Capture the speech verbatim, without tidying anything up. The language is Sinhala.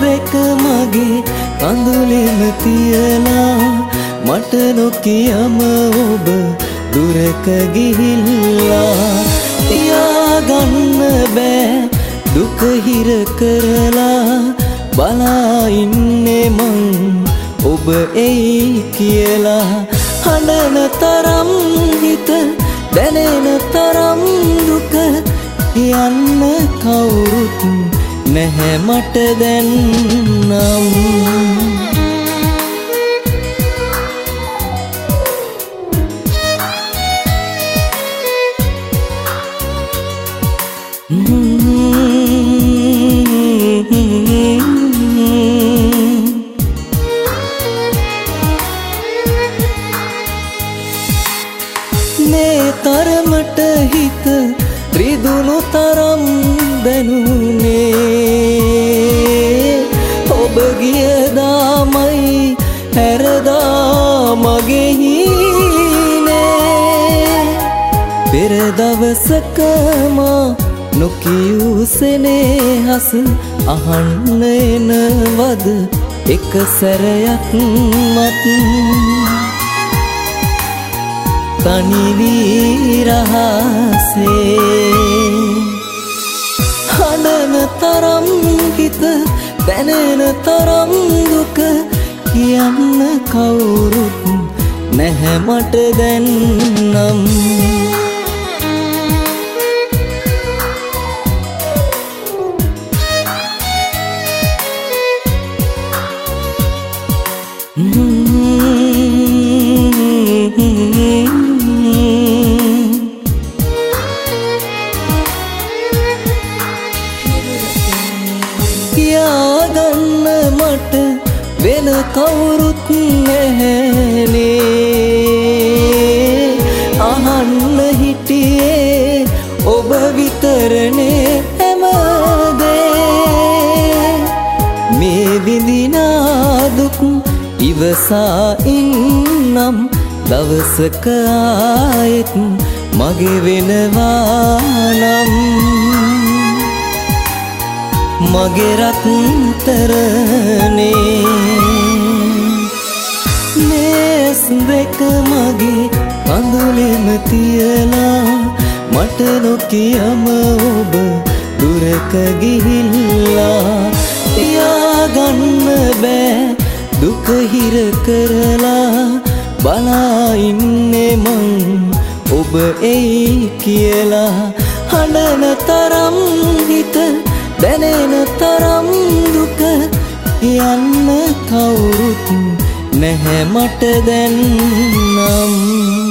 දෙක මගේ කඳුලෙම තියලා මට නොකියම ඔබ දුරක ගිහිල්ලා තියාගන්න බෑ දුක හිර කරලා බලා ඉන්නේ මං ඔබ එයි කියලා හඬන තරම් හිත දැනෙන තරම් දුක යන්න කවුරුත් නැහැ මට දැන් නම් මේ තරමට හිත රිදුණු තරම් දැනුනේ ඔබ ගියදාමයි හැරදා මගේ හීනේ පෙර දවසක මා නොකියූ සෙනෙහස අහන්න එනවද එක සැරයක් මත් තනි වී රහසේ හඬන තරම් හිත දැනෙන තරම් දුක කියන්න කවුරුත් නැහැ මට දැන් නම් කියාගන්න මට වෙන කවුරුත් නැහැනේ අහන්න හිටියේ ඔබ විතරනේ හැමදේ මේ විඳිනා දුක් ඉවසා ඉන්නම් දවසක ආයෙත් මගේ වෙනවා නම් මගේ රත්තරනේ මේස් දෙක මගේ කඳුලෙම තියලා මට නොකියම ඔබ දුරක ගිහිල්ලා තියාගන්න බෑ දුක හිර කරලා බලා ඉන්නේ මං ඔබ එයි කියලා හඬන තරම් හිත දැනෙන තරම් දුක යන්න කවුරුත් නැහැ මට දැන් නම්